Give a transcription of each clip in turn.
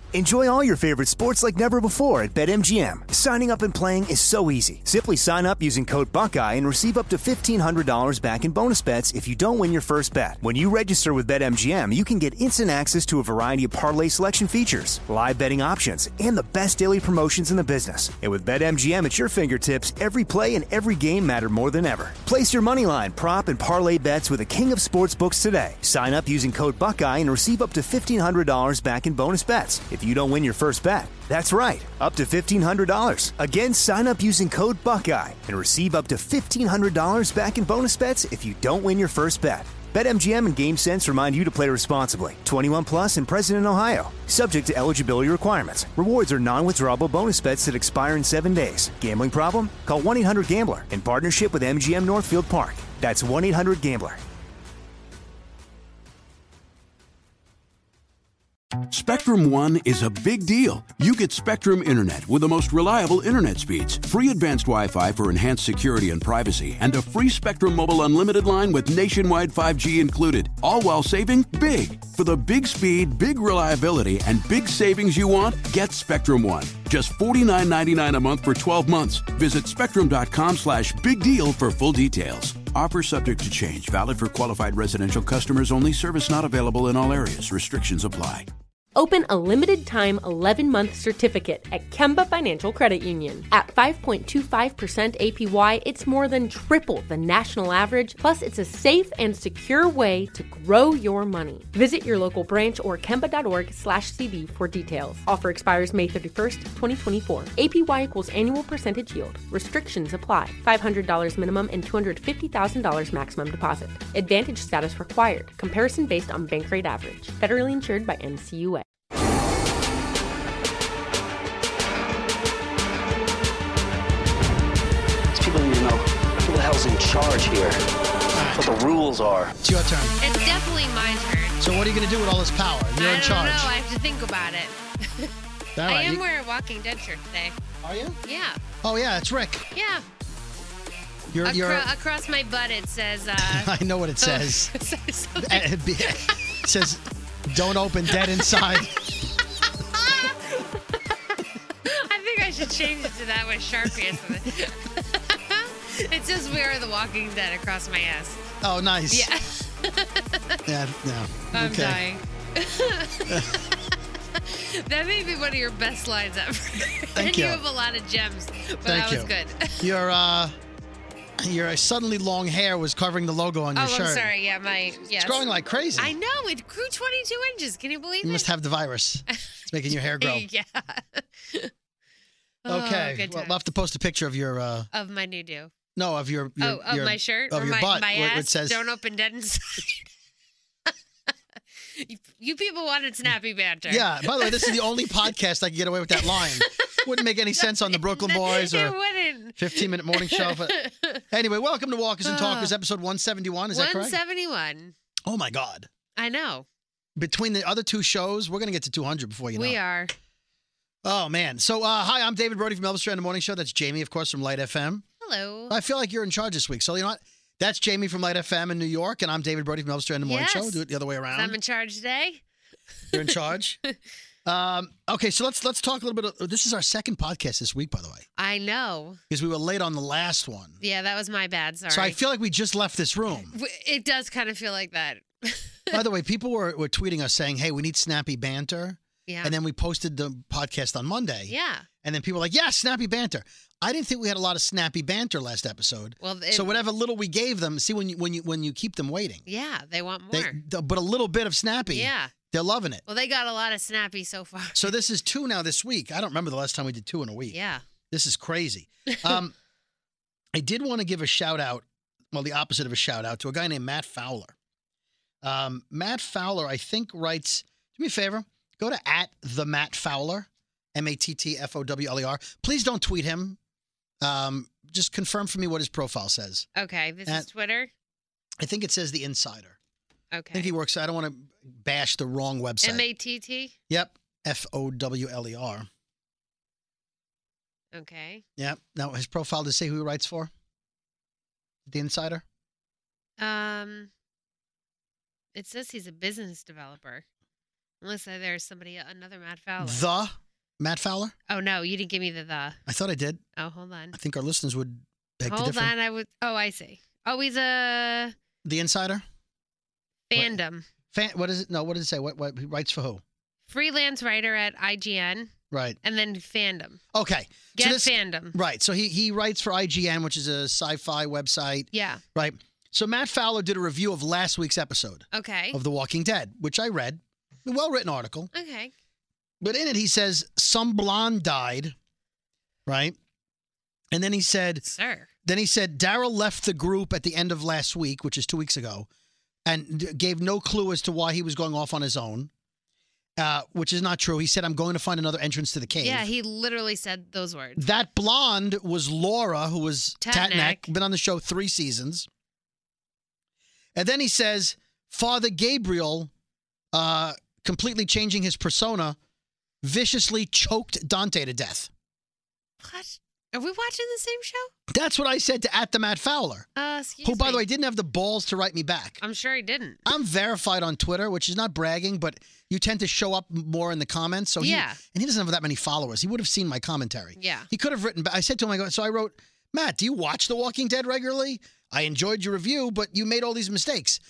Enjoy all your favorite sports like never before at BetMGM. Signing up and playing is so easy. Simply sign up using code Buckeye and receive up to $1,500 back in bonus bets if you don't win your first bet. When you register with BetMGM, you can get instant access to a variety of parlay selection features, live betting options, and the best daily promotions in the business. And with BetMGM at your fingertips, every play and every game matter more than ever. Place your moneyline, prop, and parlay bets with the king of sportsbooks today. Sign up using code Buckeye and receive up to $1,500 back in bonus bets if you don't win your first bet. That's right, up to $1,500. Again, sign up using code Buckeye and receive up to $1,500 back in bonus bets if you don't win your first bet. BetMGM and GameSense remind you to play responsibly. 21 plus and present in Ohio. Subject to eligibility requirements. Rewards are non-withdrawable bonus bets that expire in 7 days. Gambling problem? Call 1-800-GAMBLER in partnership with MGM Northfield Park. That's 1-800-GAMBLER. Spectrum One is a big deal. You get Spectrum Internet with the most reliable internet speeds, free advanced Wi-Fi for enhanced security and privacy, and a free Spectrum Mobile Unlimited line with nationwide 5G included, all while saving big. For the big speed, big reliability, and big savings you want, get Spectrum One. Just $49.99 a month for 12 months. Visit spectrum.com/big deal for full details. Offer subject to change. Valid for qualified residential customers only. Service not available in all areas. Restrictions apply. Open a limited-time 11-month certificate at Kemba Financial Credit Union. At 5.25% APY, it's more than triple the national average, plus it's a safe and secure way to grow your money. Visit your local branch or kemba.org/CD for details. Offer expires May 31st, 2024. APY equals annual percentage yield. Restrictions apply. $500 minimum and $250,000 maximum deposit. Advantage status required. Comparison based on bank rate average. Federally insured by NCUA. People need to know who the hell's in charge here. What the rules are. It's your turn. It's definitely my turn. So what are you going to do with all this power? You're in charge. I don't know. I have to think about it. All right, I am wearing a Walking Dead shirt today. Are you? Yeah. Oh, yeah, it's Rick. Yeah. You're across my butt it says... I know what it says. It says something. It says, don't open dead inside. I think I should change it to that with Sharpie or something. It says we are the Walking Dead across my ass. Oh, nice. Yeah. Yeah, no. I'm okay. dying. That may be one of your best lines ever. Thank and you. you have a lot of gems, but Thank that was you. good. Your suddenly long hair was covering the logo on your shirt. Oh, I'm sorry. Yeah, It's growing like crazy. I know. It grew 22 inches. Can you believe it? You must have the virus. It's making your hair grow. Yeah. Okay. Good Well, times. we'll have to post a picture of your... of my new do. No, of your my shirt? Of or your my, butt. my where ass? it says... Don't open dead inside. You people wanted snappy banter. Yeah. By the way, this is the only podcast I can get away with that line. Wouldn't make any sense on the Brooklyn Boys or It wouldn't. 15-minute morning show. But anyway, welcome to Walkers and Talkers, episode 171. Is that correct? 171. Oh, my God. I know. Between the other two shows, we're going to get to 200 before you know. We are. Oh, man. So, hi, I'm David Brody from Elvis Duran, the Morning Show. That's Jamie, of course, from Light FM. Hello. I feel like you're in charge this week. So, you know what? That's Jamie from Light FM in New York, and I'm David Brody from Elvis Duran, the Morning Show. Do it the other way around. I'm in charge today. You're in charge? Okay, so let's talk a little bit. This is our second podcast this week, by the way. I know. Because we were late on the last one. Yeah, that was my bad. Sorry. So I feel like we just left this room. It does kind of feel like that. By the way, people were tweeting us saying, hey, we need snappy banter. Yeah. And then we posted the podcast on Monday. Yeah. And then people were like, yeah, snappy banter. I didn't think we had a lot of snappy banter last episode. Well, so whatever little we gave them, see when you keep them waiting. Yeah, they want more. But a little bit of snappy. Yeah. They're loving it. Well, they got a lot of snappy so far. So this is 2 now this week. I don't remember the last time we did 2 in a week. Yeah. This is crazy. I did want to give a shout out, well, the opposite of a shout out, to a guy named Matt Fowler. Matt Fowler, I think, writes, do me a favor, go to @TheMattFowler, MattFowler. Please don't tweet him. Just confirm for me what his profile says. Okay, this is Twitter? I think it says The Insider. Okay. I think he works, I don't want to bash the wrong website. MATT? Yep, FOWLER. Okay. Yep. Now, his profile, does it say who he writes for? The Insider? It says he's a business developer. Unless there's another Matt Fowler. The Matt Fowler? Oh, no, you didn't give me the. I thought I did. Oh, hold on. I think our listeners would beg to Hold differ. on, I see. Oh, he's a The Insider? fandom. What is it? No, what does it say? What he writes for who? Freelance writer at IGN. Right. And then fandom. Okay. Get fandom. Right. So he writes for IGN, which is a sci-fi website. Yeah. Right. So Matt Fowler did a review of last week's episode Okay. of The Walking Dead, which I read. A well-written article. Okay. But in it, he says some blonde died, right? And then he said, Sir. Daryl left the group at the end of last week, which is 2 weeks ago, and gave no clue as to why he was going off on his own, which is not true. He said, I'm going to find another entrance to the cave. Yeah, he literally said those words. That blonde was Laura, who was Tatnack. been on the show 3 seasons. And then he says, Father Gabriel, completely changing his persona, viciously choked Dante to death. What? Are we watching the same show? That's what I said to @the Matt Fowler, Excuse who, by me. the way, didn't have the balls to write me back. I'm sure he didn't. I'm verified on Twitter, which is not bragging, but you tend to show up more in the comments. So Yeah. And he doesn't have that many followers. He would have seen my commentary. Yeah. He could have written back. I said to him, so I wrote, Matt, do you watch The Walking Dead regularly? I enjoyed your review, but you made all these mistakes.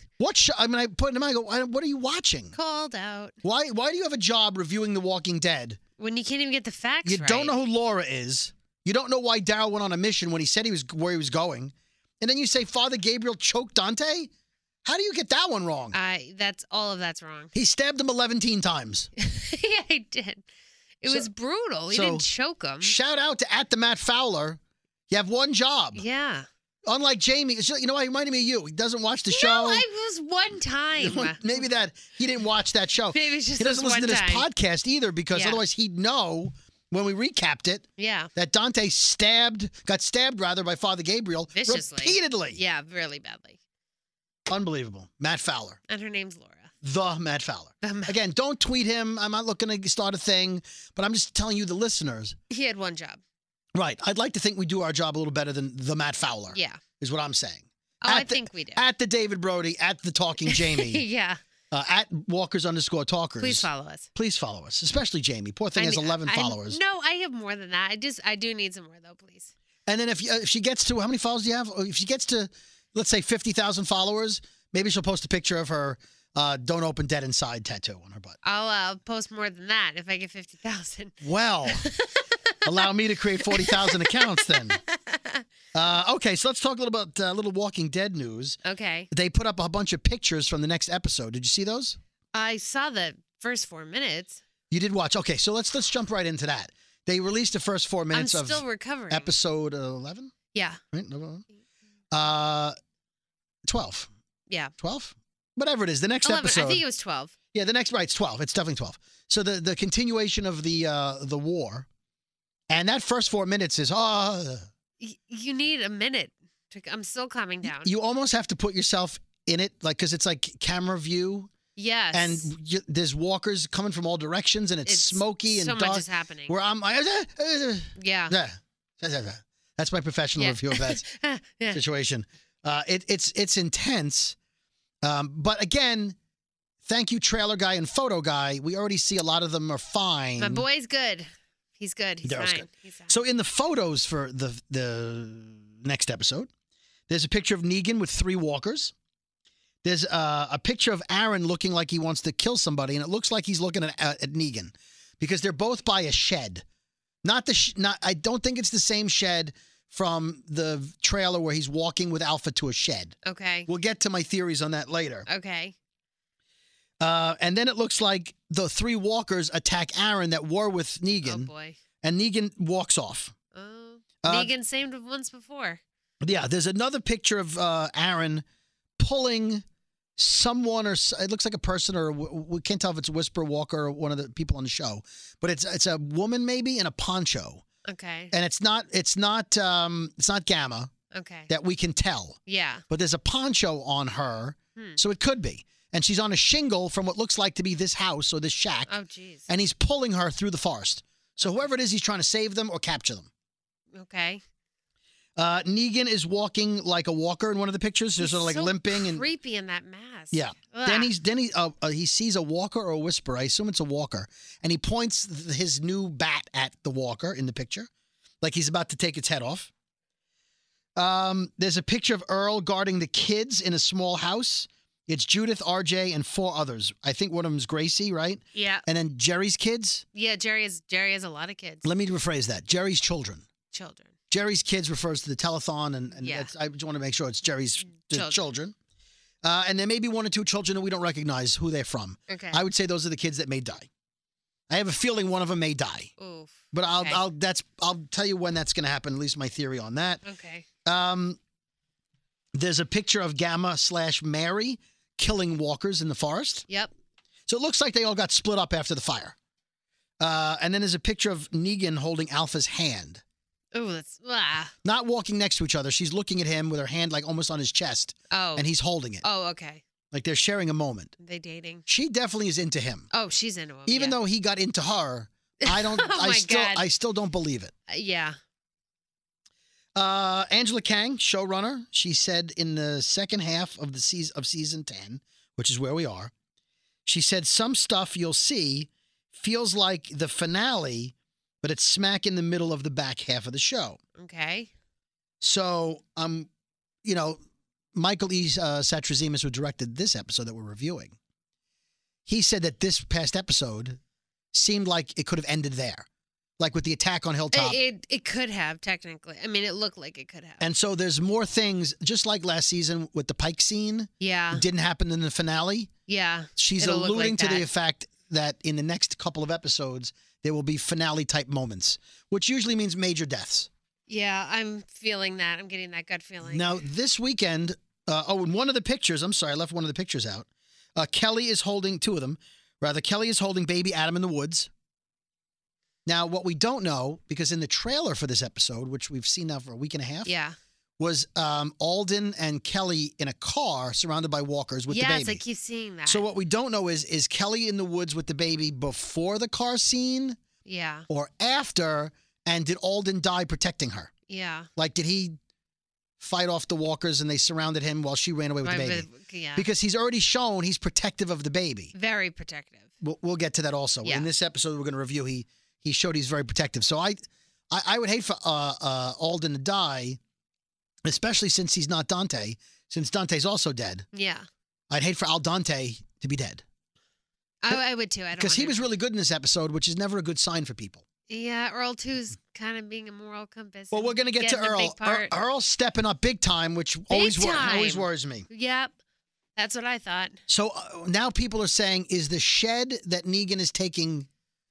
I put it in mind, I go, what are you watching? Called out. Why do you have a job reviewing The Walking Dead? When you can't even get the facts You right. don't know who Laura is. You don't know why Daryl went on a mission when he said where he was going. And then you say Father Gabriel choked Dante? How do you get that one wrong? That's wrong. He stabbed him 11 times. Yeah, he did. It was brutal. He didn't choke him. Shout out to @the Matt Fowler. You have one job. Yeah. Unlike Jamie, you know what? He reminded me of you. He doesn't watch the show. No, I was one time. Maybe that he didn't watch that show. Maybe it's just he doesn't this listen to one this time. podcast either, because Yeah. otherwise he'd know when we recapped it. Yeah. That Dante got stabbed by Father Gabriel Viciously. repeatedly. Yeah, really badly. Unbelievable. Matt Fowler. And her name's Laura. The Matt Fowler. Again, don't tweet him. I'm not looking to start a thing, but I'm just telling you, the listeners. He had one job. Right. I'd like to think we do our job a little better than the Matt Fowler. Yeah. Is what I'm saying. Oh, I think we do. @the David Brody, @the Talking Jamie. Yeah. @Walkers_Talkers. Please follow us. Please follow us, especially Jamie. Poor thing has 11 followers. No, I have more than that. I do need some more though, please. And then if she gets to, how many followers do you have? If she gets to, let's say 50,000 followers, maybe she'll post a picture of her "Don't Open Dead Inside" tattoo on her butt. I'll post more than that if I get 50,000. Well, allow me to create 40,000 accounts then. Okay, so let's talk a little about little Walking Dead news. Okay. They put up a bunch of pictures from the next episode. Did you see those? I saw the first 4 minutes. You did watch. Okay, so let's jump right into that. They released the first 4 minutes I'm still recovering. episode 11. Yeah. Right? 12. Yeah. 12? Whatever it is. The next 11. episode. I think it was 12. Yeah, the next, right, it's 12. It's definitely 12. So the continuation of the war. And that first 4 minutes is, You need a minute. I'm still calming down. you almost have to put yourself in it, like, because it's like camera view. Yes. And there's walkers coming from all directions, and it's smoky and so dark. much is happening. Where I'm, Yeah. That's my professional review of that Yeah. situation. It's intense, but again, thank you, trailer guy and photo guy. We already see a lot of them are fine. My boy's good. He's good. He's Daryl's fine. good. He's fine. So in the photos for the next episode, there's a picture of Negan with 3 walkers. There's a picture of Aaron looking like he wants to kill somebody, and it looks like he's looking at Negan, because they're both by a shed. I don't think it's the same shed from the trailer where he's walking with Alpha to a shed. Okay. We'll get to my theories on that later. Okay. And then it looks like the 3 walkers attack Aaron that were with Negan. Oh, boy. And Negan walks off. Oh. Negan saved him once before. Yeah, there's another picture of Aaron pulling someone, or it looks like a person, or we can't tell if it's Whisper Walker or one of the people on the show, but it's a woman maybe in a poncho. Okay. And it's not Gamma Okay. that we can tell. Yeah. But there's a poncho on her, so it could be. And she's on a shingle from what looks like to be this house or this shack. Oh, jeez. And he's pulling her through the forest. So whoever it is, he's trying to save them or capture them. Okay. Negan is walking like a walker in one of the pictures. There's sort of like so limping and creepy in that mask. yeah. Ugh. Then he sees a walker or a whisperer. I assume it's a walker, and he points his new bat at the walker in the picture, like he's about to take its head off. There's a picture of Earl guarding the kids in a small house. It's Judith, RJ, and 4 others. I think one of them is Gracie, right? Yeah. And then Jerry's kids. Yeah, Jerry has a lot of kids. Let me rephrase that. Jerry's children. Children. Jerry's kids refers to the telethon, and Yeah. I just want to make sure it's Jerry's children. Children. And there may be 1 or 2 children that we don't recognize who they're from. Okay. I would say those are the kids that may die. I have a feeling one of them may die, Oof. but Okay. I'll tell you when that's going to happen. At least my theory on that. Okay. There's a picture of Gamma/Mary killing walkers in the forest. Yep. So it looks like they all got split up after the fire. And then there's a picture of Negan holding Alpha's hand. Oh, that's Not walking next to each other. She's looking at him with her hand like almost on his chest, oh. and he's holding it. Oh, okay. Like they're sharing a moment. They dating. She definitely is into him. Oh, she's into him. Even yeah. though he got into her, I don't. Oh my God. I still don't believe it. Yeah. Angela Kang, showrunner, she said in the second half of season 10, which is where we are, she said some stuff you'll see feels like the finale, but it's smack in the middle of the back half of the show. Okay. So, Michael E. Satrazemis, who directed this episode that we're reviewing, he said that this past episode seemed like it could have ended there, like with the attack on Hilltop. It could have, technically. I mean, it looked like it could have. And so there's more things, just like last season with the Pike scene. Yeah. It didn't happen in the finale. Yeah. She's It'll look alluding like to the that. fact that in the next couple of episodes, there will be finale-type moments, which usually means major deaths. Yeah, I'm feeling that. I'm getting that gut feeling. Now, this weekend, in one of the pictures, I'm sorry, I left one of the pictures out. Kelly is holding, 2 of them, rather, Kelly is holding baby Adam in the woods. Now, what we don't know, because in the trailer for this episode, which we've seen now for a week and a half, Yeah. was Alden and Kelly in a car surrounded by walkers with the Yes, baby. I keep seeing that. So what we don't know is Kelly in the woods with the baby before the car scene Yeah. or after, and did Alden die protecting her? Yeah. Like, did he fight off the walkers and they surrounded him while she ran away with the baby? Yeah. Because he's already shown he's protective of the baby. Very protective. We'll get to that also. Yeah. In this episode we're going to review, he showed he's very protective. So I would hate for Alden to die, especially since he's not Dante, since Dante's also dead. Yeah. I'd hate for Al Dante to be dead. I would too. I don't Because he want was really good in this episode, which is never a good sign for people. Yeah, Earl 2's kind of being a moral compass. Well, we're going to get to getting a Earl. big part. Earl's stepping up big time, which always time. worries me. Yep. That's what I thought. So now people are saying, is the shed that Negan is taking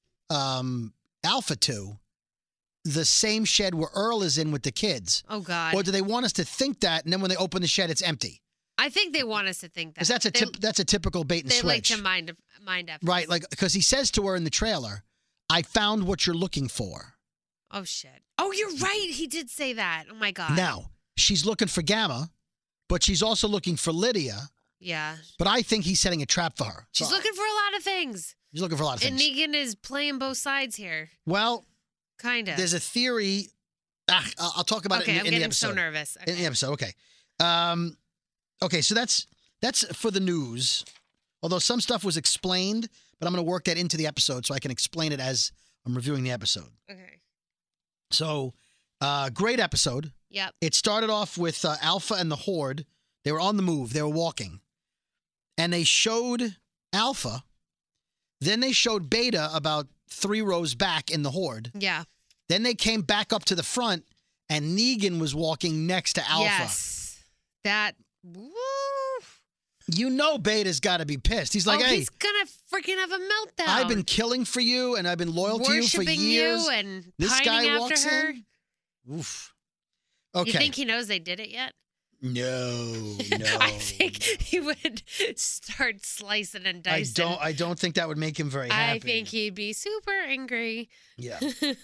Alpha to the same shed where Earl is in with the kids? Oh, God. Or do they want us to think that, and then when they open the shed, it's empty? I think they want us to think that. Because that's a typical bait and They like switch. to mind up. Right, like, because he says to her in the trailer, I found what you're looking for. Oh, shit. Oh, you're right. He did say that. Oh, my God. Now, she's looking for Gamma, but she's also looking for Lydia. Yeah. But I think he's setting a trap for her. She's looking for a lot of things. He's looking for a lot of And things. Negan is playing both sides here. Well, Kind of. there's a theory. I'll talk about Okay, it I'm in the getting episode. so nervous. In the episode, okay. Okay, so that's for the news. Although some stuff was explained, but I'm going to work that into the episode so I can explain it as I'm reviewing the episode. Okay. So, great episode. Yep. It started off with Alpha and the Horde. They were on the move. They were walking. And they showed Alpha. Then they showed Beta about 3 rows back in the Horde. Yeah. Then they came back up to the front, and Negan was walking next to Alpha. Yes. That. Woo. You know Beta's got to be pissed. He's like, hey, he's gonna freaking have a meltdown. I've been killing for you, and I've been loyal to you for Worshipping years. you and This pining guy after walks her. in. Oof. Okay. You think he knows they did it yet? No. I think he would start slicing and dicing. I don't think that would make him very happy. I think he'd be super angry. Yeah.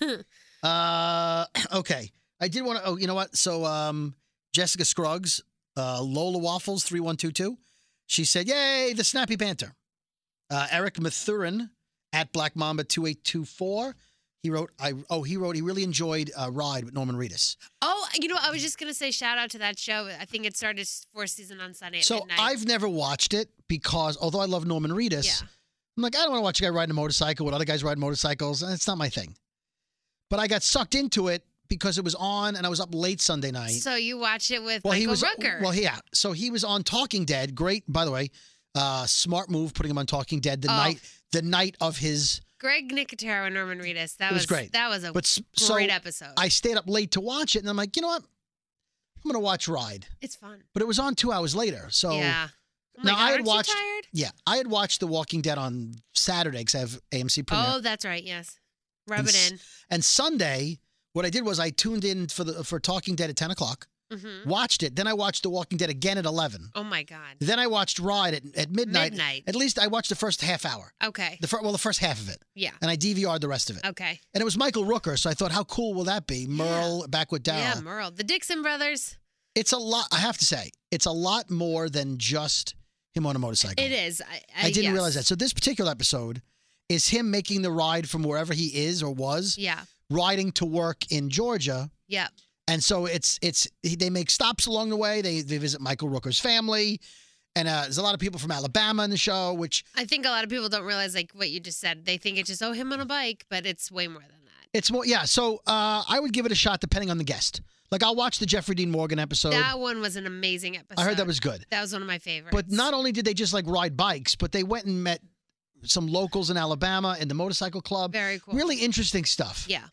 Okay. I did want to. Oh, you know what? So, Jessica Scruggs, Lola Waffles 3122. She said, "Yay, the snappy banter." Eric Mathurin at Black Mamba 2824. He really enjoyed Ride with Norman Reedus. Oh, I was just going to say shout out to that show. I think it started fourth season on Sunday at midnight. I've never watched it because, although I love Norman Reedus, I'm like, I don't want to watch a guy riding a motorcycle with other guys riding motorcycles. It's not my thing. But I got sucked into it because it was on and I was up late Sunday night. So you watched it with Michael Rooker. Well, yeah. So he was on Talking Dead. Great, by the way. Smart move putting him on Talking Dead the night of his... Greg Nicotero and Norman Reedus. That was great. That was a great episode. I stayed up late to watch it, and I'm like, you know what? I'm going to watch Ride. It's fun. But it was on 2 hours later. So yeah. Now I had watched. You tired? Yeah, I had watched The Walking Dead on Saturday because I have AMC Premiere. Oh, that's right. Yes, rub it in. And Sunday, what I did was I tuned in for Talking Dead at 10 o'clock. Watched it. Then I watched The Walking Dead again at 11. Oh my God. Then I watched Ride at midnight. At least I watched the first half hour. Okay. The first half of it. Yeah. And I DVR'd the rest of it. Okay. And it was Michael Rooker, so I thought, how cool will that be? Merle back with Daryl. Yeah, Merle. The Dixon brothers. It's a lot. I have to say, it's a lot more than just him on a motorcycle. It is. I didn't realize that. So this particular episode is him making the ride from wherever he is or was. Yeah. Riding to work in Georgia. Yeah. And so they make stops along the way. They visit Michael Rooker's family. And there's a lot of people from Alabama in the show, which... I think a lot of people don't realize, like, what you just said. They think it's just, him on a bike, but it's way more than that. It's more, yeah. So I would give it a shot depending on the guest. Like, I'll watch the Jeffrey Dean Morgan episode. That one was an amazing episode. I heard that was good. That was one of my favorites. But not only did they just, like, ride bikes, but they went and met some locals in Alabama in the motorcycle club. Very cool. Really interesting stuff. Yeah.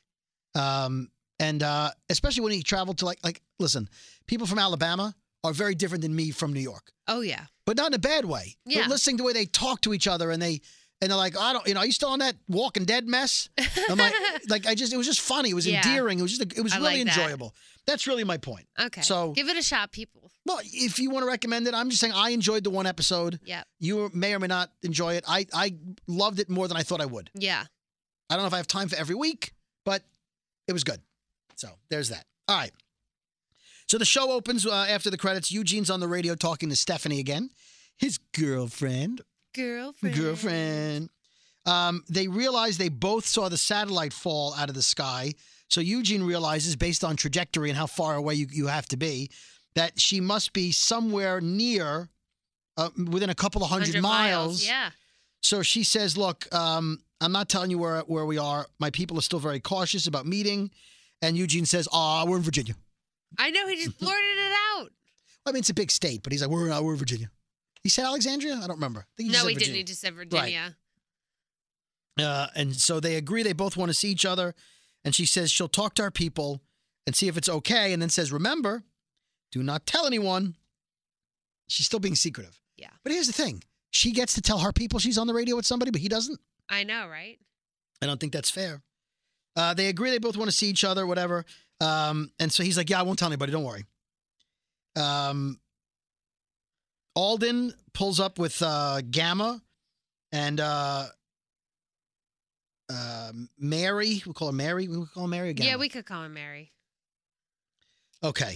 And especially when he traveled to, like, listen, people from Alabama are very different than me from New York. Oh, yeah. But not in a bad way. Yeah. But listening to the way they talk to each other and they're like, are you still on that Walking Dead mess? I'm like, it was just funny. It was endearing. It was really enjoyable. That's really my point. Okay. So give it a shot, people. Well, if you want to recommend it, I'm just saying I enjoyed the one episode. Yeah. You may or may not enjoy it. I loved it more than I thought I would. Yeah. I don't know if I have time for every week, but it was good. So there's that. All right. So the show opens after the credits. Eugene's on the radio talking to Stephanie again, his girlfriend. Girlfriend. They realize they both saw the satellite fall out of the sky. So Eugene realizes, based on trajectory and how far away you have to be, that she must be somewhere near, within a couple of hundred miles. Yeah. So she says, look, I'm not telling you where we are. My people are still very cautious about meeting. And Eugene says, we're in Virginia. I know, he just blurted it out. I mean, it's a big state, but he's like, we're in Virginia. He said Alexandria? I don't remember. I think he didn't. He just said Virginia. Right. And so they agree. They both want to see each other. And she says she'll talk to our people and see if it's okay. And then says, remember, do not tell anyone. She's still being secretive. Yeah. But here's the thing. She gets to tell her people she's on the radio with somebody, but he doesn't. I know, right? I don't think that's fair. They agree they both want to see each other, whatever. And so he's like, yeah, I won't tell anybody. Don't worry. Alden pulls up with Gamma and Mary. We'll call her Mary. We'll call her Mary again. Yeah, we could call her Mary. Okay.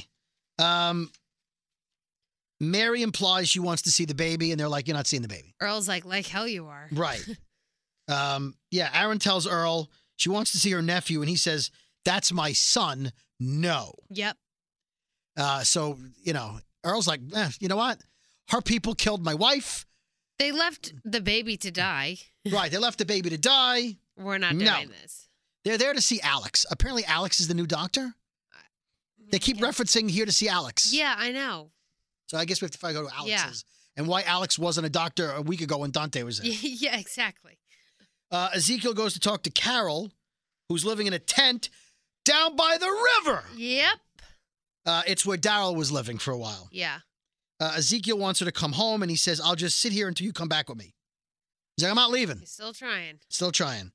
Mary implies she wants to see the baby, and they're like, you're not seeing the baby. Earl's like hell you are. Right. Yeah, Aaron tells Earl she wants to see her nephew, and he says, that's my son. No. Yep. So, Earl's like, you know what? Her people killed my wife. They left the baby to die. Right. They left the baby to die. We're not doing this. They're there to see Alex. Apparently, Alex is the new doctor. They keep referencing here to see Alex. Yeah, I know. So I guess we have to find out who Alex is. And why Alex wasn't a doctor a week ago when Dante was there. Yeah, exactly. Ezekiel goes to talk to Carol, who's living in a tent down by the river. Yep. It's where Daryl was living for a while. Yeah. Ezekiel wants her to come home, and he says, I'll just sit here until you come back with me. He's like, I'm not leaving. He's still trying. Still trying.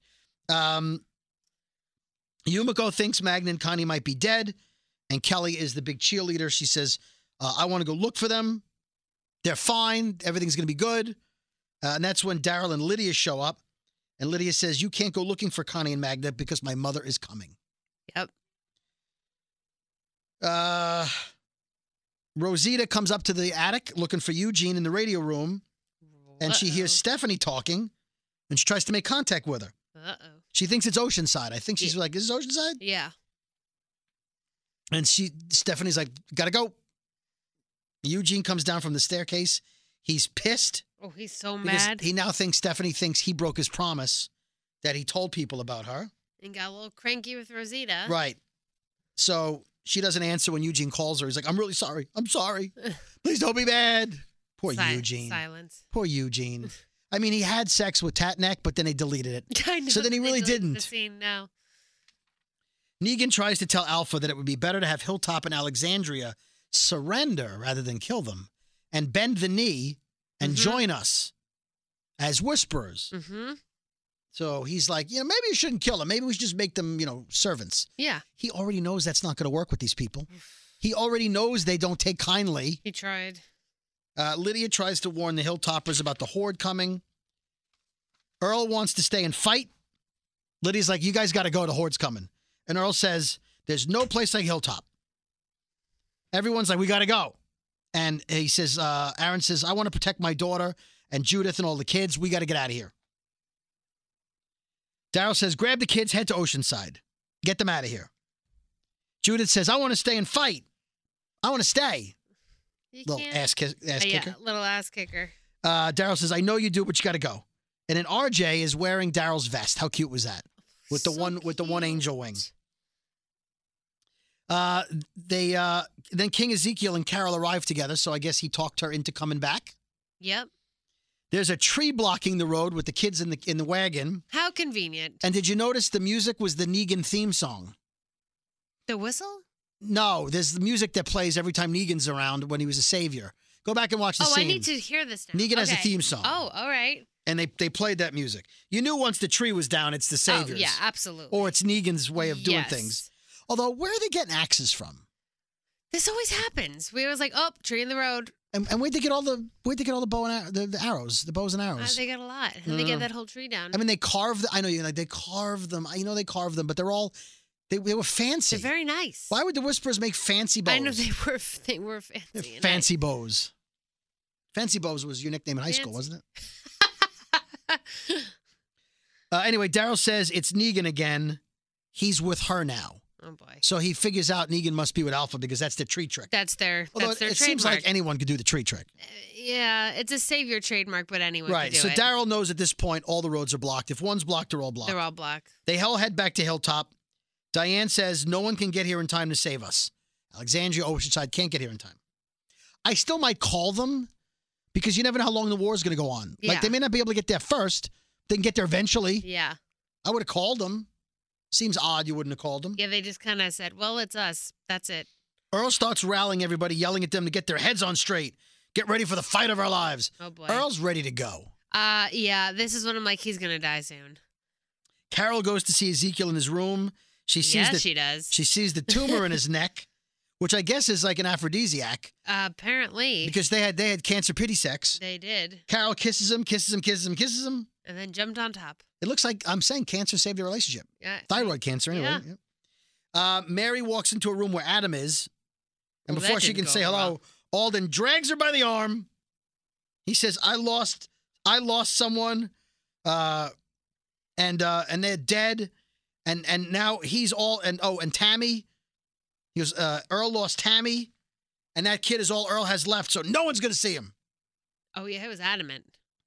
Yumiko thinks Magna and Connie might be dead, and Kelly is the big cheerleader. She says, I want to go look for them. They're fine. Everything's going to be good. And that's when Daryl and Lydia show up, and Lydia says, you can't go looking for Connie and Magna because my mother is coming. Yep. Rosita comes up to the attic looking for Eugene in the radio room, and she hears Stephanie talking, and she tries to make contact with her. Uh-oh. She thinks it's Oceanside. I think she's like, is this Oceanside? Yeah. And Stephanie's like, gotta go. Eugene comes down from the staircase. He's pissed. Oh, he's so because mad. he now thinks Stephanie thinks he broke his promise that he told people about her. And got a little cranky with Rosita. Right. So she doesn't answer when Eugene calls her. He's like, I'm really sorry. I'm sorry. Please don't be mad. Poor Eugene. Silence. Poor Eugene. I mean, he had sex with Tatneck, but then they deleted it. I know, So then he really didn't. The scene now. Negan tries to tell Alpha that it would be better to have Hilltop and Alexandria surrender rather than kill them and bend the knee and join us as whisperers. Mm-hmm. So he's like, maybe you shouldn't kill them. Maybe we should just make them, servants. Yeah. He already knows that's not going to work with these people. He already knows they don't take kindly. He tried. Lydia tries to warn the Hilltoppers about the horde coming. Earl wants to stay and fight. Lydia's like, you guys got to go. The horde's coming. And Earl says, there's no place like Hilltop. Everyone's like, we got to go. And he says, Aaron says, I want to protect my daughter and Judith and all the kids. We got to get out of here. Daryl says, grab the kids, head to Oceanside. Get them out of here. Judith says, I want to stay and fight. I want to stay. Little ass kicker. Yeah, little ass kicker. Daryl says, I know you do, but you got to go. And then RJ is wearing Daryl's vest. How cute was that? With the one angel wing. Then King Ezekiel and Carol arrive together, so I guess he talked her into coming back. Yep. There's a tree blocking the road with the kids in the wagon. How convenient. And did you notice the music was the Negan theme song? The whistle? No, there's the music that plays every time Negan's around when he was a savior. Go back and watch the scene. I need to hear this now. Negan has a theme song. Oh, all right. And they played that music. You knew once the tree was down, it's the saviors. Oh, yeah, absolutely. Or it's Negan's way of doing things. Although, where are they getting axes from? This always happens. We always like, oh, tree in the road. And where'd they get all the bow and the arrows, the bows and arrows? They got a lot. And they get that whole tree down. I mean, they carved. I know they carved them. They carved them, but they're all they were fancy. They're very nice. Why would the Whisperers make fancy bows? I know they were fancy. Fancy bows. Fancy bows was your nickname in high school, wasn't it? Anyway, Daryl says it's Negan again. He's with her now. Oh boy! So he figures out Negan must be with Alpha because that's the tree trick. That's their Although trademark. It seems like anyone could do the tree trick. Yeah, it's a savior trademark, but anyone right. could do So it. Daryl knows at this point all the roads are blocked. If one's blocked, they're all blocked. They're all blocked. They all head back to Hilltop. Diane says no one can get here in time to save us. Alexandria, Oceanside can't get here in time. I still might call them because you never know how long the war is going to go on. Yeah. Like they may not be able to get there first. They can get there eventually. Yeah. I would have called them. Seems odd you wouldn't have called them. Yeah, they just kind of said, well, it's us. That's it. Earl starts rallying everybody, yelling at them to get their heads on straight. Get ready for the fight of our lives. Oh, boy. Earl's ready to go. Yeah, this is when I'm like, he's going to die soon. Carol goes to see Ezekiel in his room. She sees she does. She sees the tumor in his neck, which I guess is like an aphrodisiac. Apparently. Because they had cancer pity sex. They did. Carol kisses him. And then jumped on top. It looks like I'm saying cancer saved their relationship. Yeah. Thyroid cancer, anyway. Yeah. Mary walks into a room where Adam is. And Well, before that she didn't can go say hello, well. Alden drags her by the arm. He says, I lost someone. And they're dead. And now he's all, and Tammy. He goes, Earl lost Tammy. And that kid is all Earl has left. So no one's going to see him. Oh, yeah, he was adamant.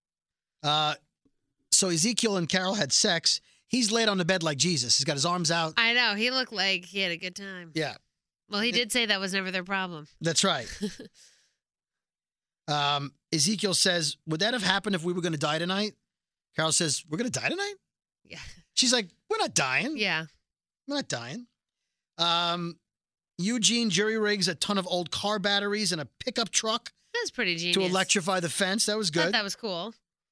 So Ezekiel and Carol had sex. He's laid on the bed like Jesus. He's got his arms out. I know. He looked like he had a good time. Yeah. Well, he did say that was never their problem. That's right. Ezekiel says, would that have happened if we were going to die tonight? Carol says, we're going to die tonight? Yeah. She's like, we're not dying. Yeah. We're not dying. Eugene jury rigs a ton of old car batteries and a pickup truck That was pretty genius. to electrify the fence. That was I thought good. that was cool.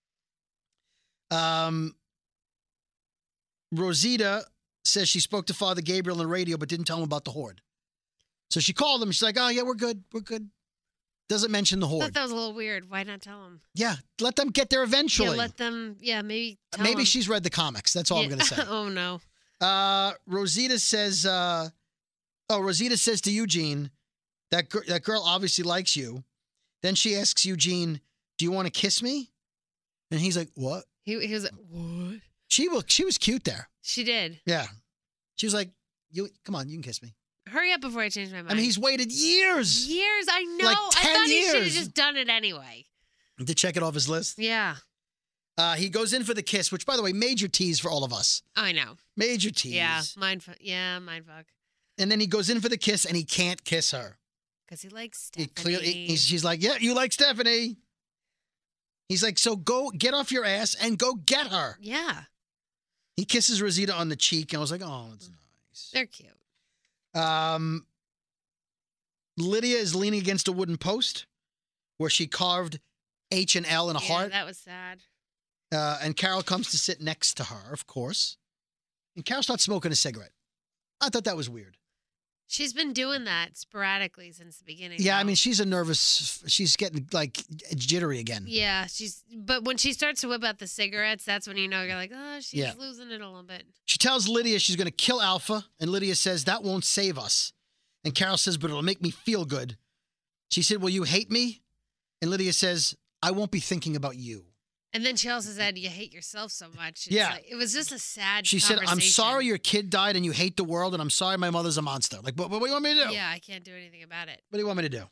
Rosita says she spoke to Father Gabriel on the radio but didn't tell him about the horde. So she called him. She's like, oh, yeah, we're good. We're good. Doesn't mention the I horde. thought that was a little weird. Why not tell him? Yeah, let them get there eventually. Yeah, let them, maybe tell Maybe him. she's read the comics. That's all I'm going to say. Oh, no. Rosita says, Rosita says to Eugene, that girl obviously likes you. Then she asks Eugene, do you want to kiss me? And he's like, what? He was like, what? She was cute there. She did. Yeah. She was like, come on, you can kiss me. Hurry up before I change my mind. I mean, he's waited years. Years, I know. Like I 10 thought he should have years. just done it anyway. To check it off his list. Yeah. He goes in for the kiss, which, by the way, major tease for all of us. I know. Major tease. Yeah, mindfuck. Yeah, mindfuck. And then he goes in for the kiss, and he can't kiss her. Because he likes Stephanie. She's like, yeah, you like Stephanie. He's like, so go get off your ass and go get her. Yeah. He kisses Rosita on the cheek, and I was like, oh, that's nice. They're cute. Lydia is leaning against a wooden post where she carved H and L in a heart. That was sad. And Carol comes to sit next to her, of course. And Carol starts smoking a cigarette. I thought that was weird. She's been doing that sporadically since the beginning. Yeah, though. I mean, she's getting like jittery again. Yeah, but when she starts to whip out the cigarettes, that's when you know you're like, oh, she's losing it a little bit. She tells Lydia she's going to kill Alpha, and Lydia says, that won't save us. And Carol says, but it'll make me feel good. She said, will you hate me? And Lydia says, I won't be thinking about you. And then she also said, you hate yourself so much. It was just a sad She said, I'm sorry your kid died and you hate the world, and I'm sorry my mother's a monster. Like, what do you want me to do? Yeah, I can't do anything about it. What do you want me to do?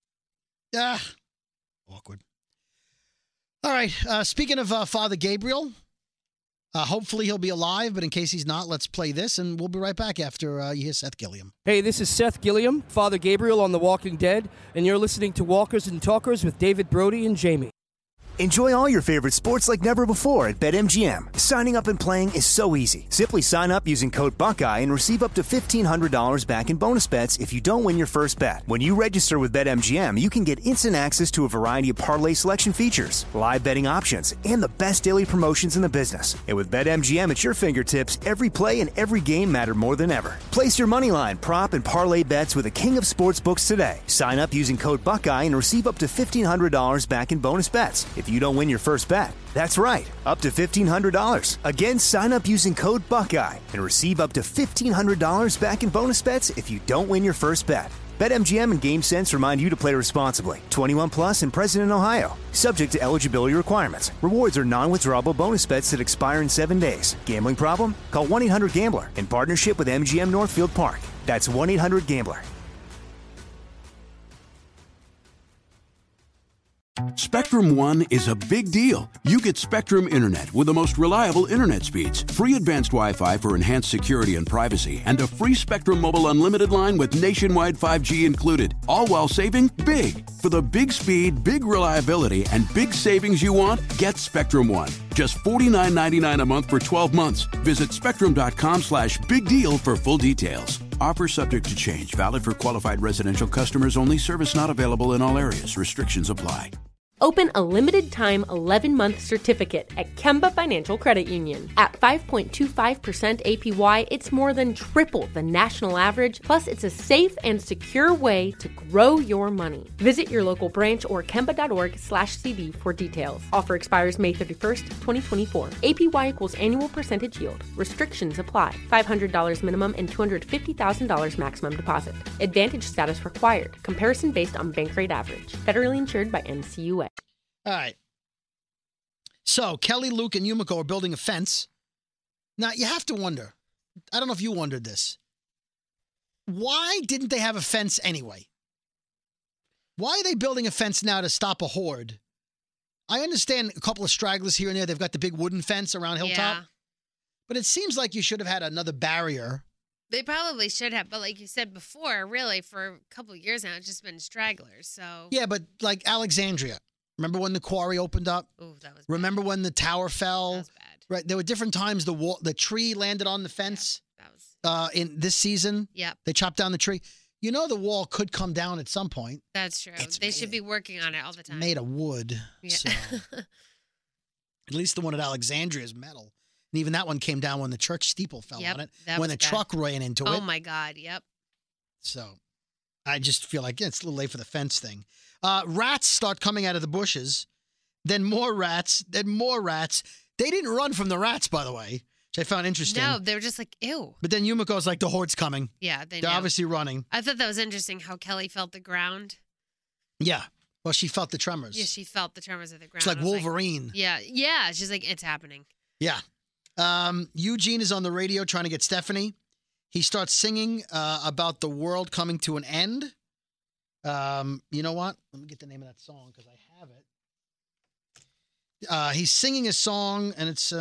Awkward. All right. Speaking of Father Gabriel, hopefully he'll be alive, but in case he's not, let's play this, and we'll be right back after you hear Seth Gilliam. Hey, this is Seth Gilliam, Father Gabriel on The Walking Dead, and you're listening to Walkers and Talkers with David Brody and Jamie. Enjoy all your favorite sports like never before at BetMGM. Signing up and playing is so easy. Simply sign up using code Buckeye and receive up to $1,500 back in bonus bets if you don't win your first bet. When you register with BetMGM, you can get instant access to a variety of parlay selection features, live betting options, and the best daily promotions in the business. And with BetMGM at your fingertips, every play and every game matter more than ever. Place your moneyline, prop, and parlay bets with the king of sportsbooks today. Sign up using code Buckeye and receive up to $1,500 back in bonus bets if you don't win your first bet. That's right, up to $1,500. Again, sign up using code Buckeye and receive up to $1,500 back in bonus bets if you don't win your first bet. BetMGM and GameSense remind you to play responsibly. 21 plus and present in Ohio. Subject to eligibility requirements. Rewards are non-withdrawable bonus bets that expire in 7 days. Gambling problem? Call 1-800-GAMBLER in partnership with MGM Northfield Park. That's 1-800-GAMBLER. Spectrum One is a big deal. You get Spectrum Internet with the most reliable internet speeds, free advanced Wi-Fi for enhanced security and privacy, and a free Spectrum Mobile Unlimited line with nationwide 5G included, all while saving big. For the big speed, big reliability, and big savings you want, get Spectrum One. Just $49.99 a month for 12 months. Visit spectrum.com/big deal for full details. Offer subject to change. Valid for qualified residential customers only. Service not available in all areas. Restrictions apply. Open a limited-time 11-month certificate at Kemba Financial Credit Union. At 5.25% APY, it's more than triple the national average, plus it's a safe and secure way to grow your money. Visit your local branch or kemba.org/cb for details. Offer expires May 31st, 2024. APY equals annual percentage yield. Restrictions apply. $500 minimum and $250,000 maximum deposit. Advantage status required. Comparison based on bank rate average. Federally insured by NCUA. All right. So Kelly, Luke, and Yumiko are building a fence. Now, you have to wonder. I don't know if you wondered this. Why didn't they have a fence anyway? Why are they building a fence now to stop a horde? I understand a couple of stragglers here and there. They've got the big wooden fence around Hilltop. Yeah. But it seems like you should have had another barrier. They probably should have, but like you said before, really, for a couple of years now, it's just been stragglers. So Yeah, but like Alexandria. Remember when the quarry opened up? Ooh, that was Remember bad. when the tower fell? That was bad. Right. There were different times the tree landed on the fence. Yeah, that was. In this season. Yep, They chopped down the tree. You know the wall could come down at some point. that's true. It's They made- should be working on it all the time. Made of wood. Yeah. So at least the one at Alexandria is metal. And even that one came down when the church steeple fell Yep, on it. that When was the bad. truck ran into Oh it. my God! Yep. So I just feel like it's a little late for the fence thing. Rats start coming out of the bushes. Then more rats. Then more rats. They didn't run from the rats, by the way, which I found interesting. No, they were just like, ew. But then Yumiko's like, the horde's coming. Yeah, they They're knew. obviously running. I thought that was interesting how Kelly felt the ground. Yeah. Well, she felt the tremors. Yeah, she felt the tremors of the ground. It's like I was Wolverine. yeah. She's like, it's happening. Yeah. Eugene is on the radio trying to get Stephanie. He starts singing about the world coming to an end. You know what? Let me get the name of that song because I have it. He's singing a song, and it's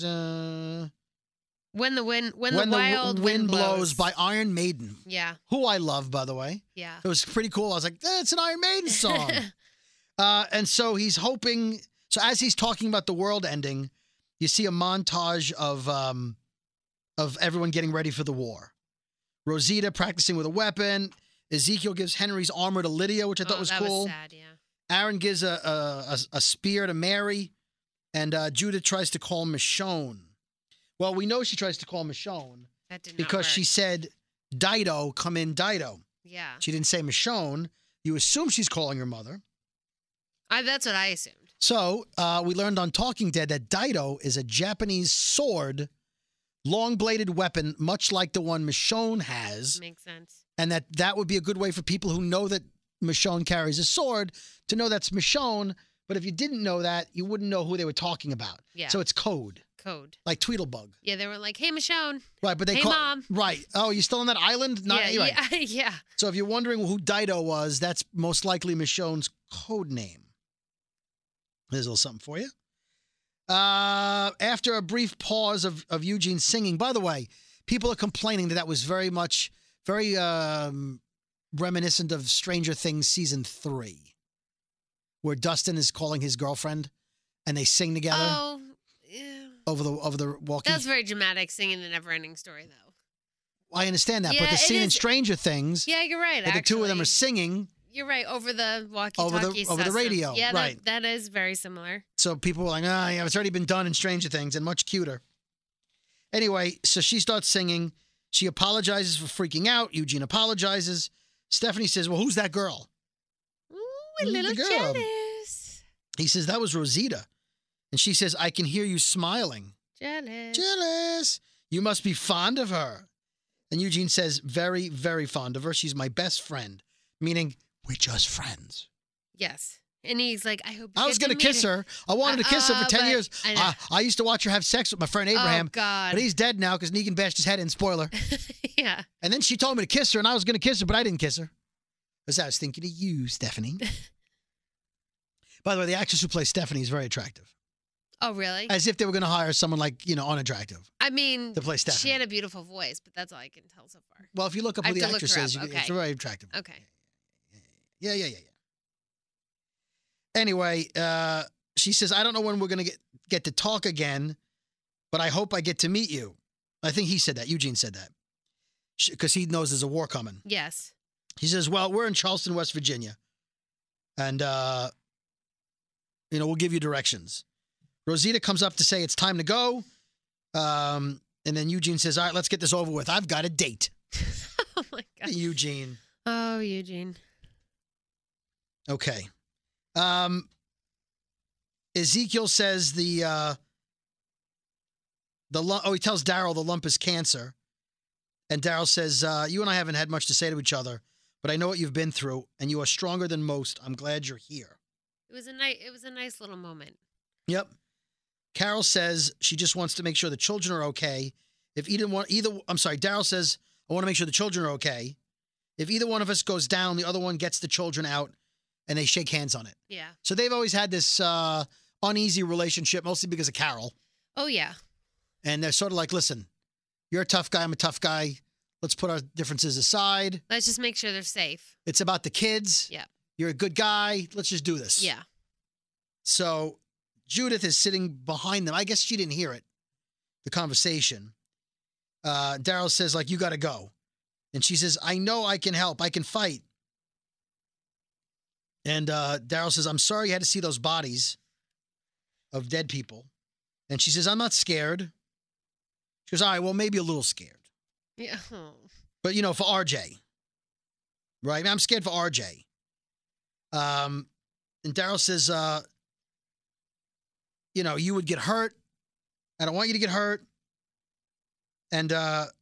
When the Wild Wind Blows by Iron Maiden. Yeah. Who I love, by the way. Yeah. It was pretty cool. I was like, it's an Iron Maiden song. And so he's hoping. So as he's talking about the world ending, you see a montage of everyone getting ready for the war. Rosita practicing with a weapon. Ezekiel gives Henry's armor to Lydia, which I thought was cool. Was sad, yeah. Aaron gives a spear to Mary, and Judith tries to call Michonne. Well, we know she tries to call Michonne That did not because work. she said, Dido, come in, Dido. Yeah. She didn't say Michonne. You assume she's calling her mother. That's what I assumed. So we learned on Talking Dead that Dido is a Japanese sword, long-bladed weapon, much like the one Michonne has. Makes sense. And that would be a good way for people who know that Michonne carries a sword to know that's Michonne. But if you didn't know that, you wouldn't know who they were talking about. Yeah. So it's code. Code. Like Tweedlebug. Yeah, they were like, hey, Michonne. Right, but they Hey, call Mom. Right. Oh, you still on that island? Not, yeah, right. yeah. So if you're wondering who Dido was, that's most likely Michonne's code name. There's a little something for you. After a brief pause of Eugene singing, by the way, people are complaining that was very reminiscent of Stranger Things season 3, where Dustin is calling his girlfriend and they sing together. Oh, yeah. Over the walkie. That's very dramatic, singing the never-ending story, though. I understand that, Yeah, but the it scene in is- Stranger Things, Yeah, you're right. that the two of them are actually. singing. You're right, over the walkie-talkie Over the system. radio, Yeah, right. that is very similar. So people were like, yeah, it's already been done in Stranger Things and much cuter. Anyway, so she starts singing. She apologizes for freaking out. Eugene apologizes. Stephanie says, well, who's that girl? Ooh, a Who's little the girl? jealous. He says, that was Rosita. And she says, I can hear you smiling. Jealous. Jealous. You must be fond of her. And Eugene says, very, very fond of her. She's my best friend, meaning we're just friends. Yes. And he's like, I hope you I was get going to kiss her. I wanted to kiss her for 10 but- years. I know. I used to watch her have sex with my friend Abraham. Oh, God. But he's dead now because Negan bashed his head in. Spoiler. Yeah. And then she told me to kiss her, and I was going to kiss her, but I didn't kiss her. Because I was thinking of you, Stephanie. By the way, the actress who plays Stephanie is very attractive. Oh, really? As if they were going to hire someone like, unattractive I mean, to play she Stephanie. had a beautiful voice, but that's all I can tell so far. Well, if you look up I who have the to look actress her is, up. it's Okay. very attractive. Okay. Yeah. Anyway, she says, I don't know when we're going to get to talk again, but I hope I get to meet you. I think he said that. Eugene said that. Because he knows there's a war coming. Yes. He says, well, we're in Charleston, West Virginia. And, we'll give you directions. Rosita comes up to say it's time to go. And then Eugene says, all right, let's get this over with. I've got a date. Oh, my God. Eugene. Oh, Eugene. Okay. Ezekiel says he tells Daryl the lump is cancer. And Daryl says, you and I haven't had much to say to each other, but I know what you've been through, and you are stronger than most. I'm glad you're here. It was a nice little moment. Yep. Carol says she just wants to make sure the children are okay. Daryl says, I want to make sure the children are okay. If either one of us goes down, the other one gets the children out, and they shake hands on it. Yeah. So they've always had this uneasy relationship, mostly because of Carol. Oh, yeah. And they're sort of like, listen, you're a tough guy, I'm a tough guy. Let's put our differences aside. Let's just make sure they're safe. It's about the kids. Yeah. You're a good guy. Let's just do this. Yeah. So Judith is sitting behind them. I guess she didn't hear it, the conversation. Daryl says, you got to go. And she says, I know I can help. I can fight. And Daryl says, I'm sorry you had to see those bodies of dead people. And she says, I'm not scared. She goes, all right, well, maybe a little scared. Yeah. Oh. But, for RJ. Right? I'm scared for RJ. And Daryl says, you would get hurt. I don't want you to get hurt. And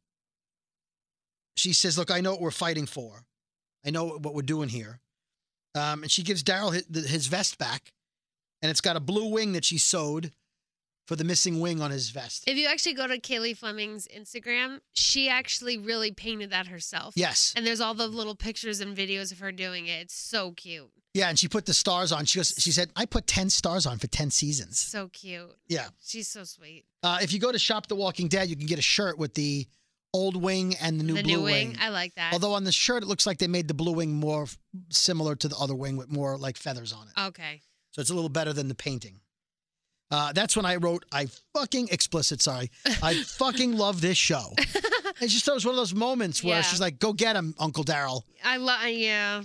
she says, look, I know what we're fighting for. I know what we're doing here. And she gives Daryl his vest back. And it's got a blue wing that she sewed for the missing wing on his vest. If you actually go to Kaylee Fleming's Instagram, she actually really painted that herself. Yes. And there's all the little pictures and videos of her doing it. It's so cute. Yeah, and she put the stars on. She said, I put 10 stars on for 10 seasons. So cute. Yeah. She's so sweet. If you go to Shop The Walking Dead, you can get a shirt with the old wing and the new blue wing. I like that. Although on the shirt, it looks like they made the blue wing more similar to the other wing with more like feathers on it. Okay. So it's a little better than the painting. That's when I wrote, I fucking love this show. It's just one of those moments where she's like, go get him, Uncle Daryl. Yeah.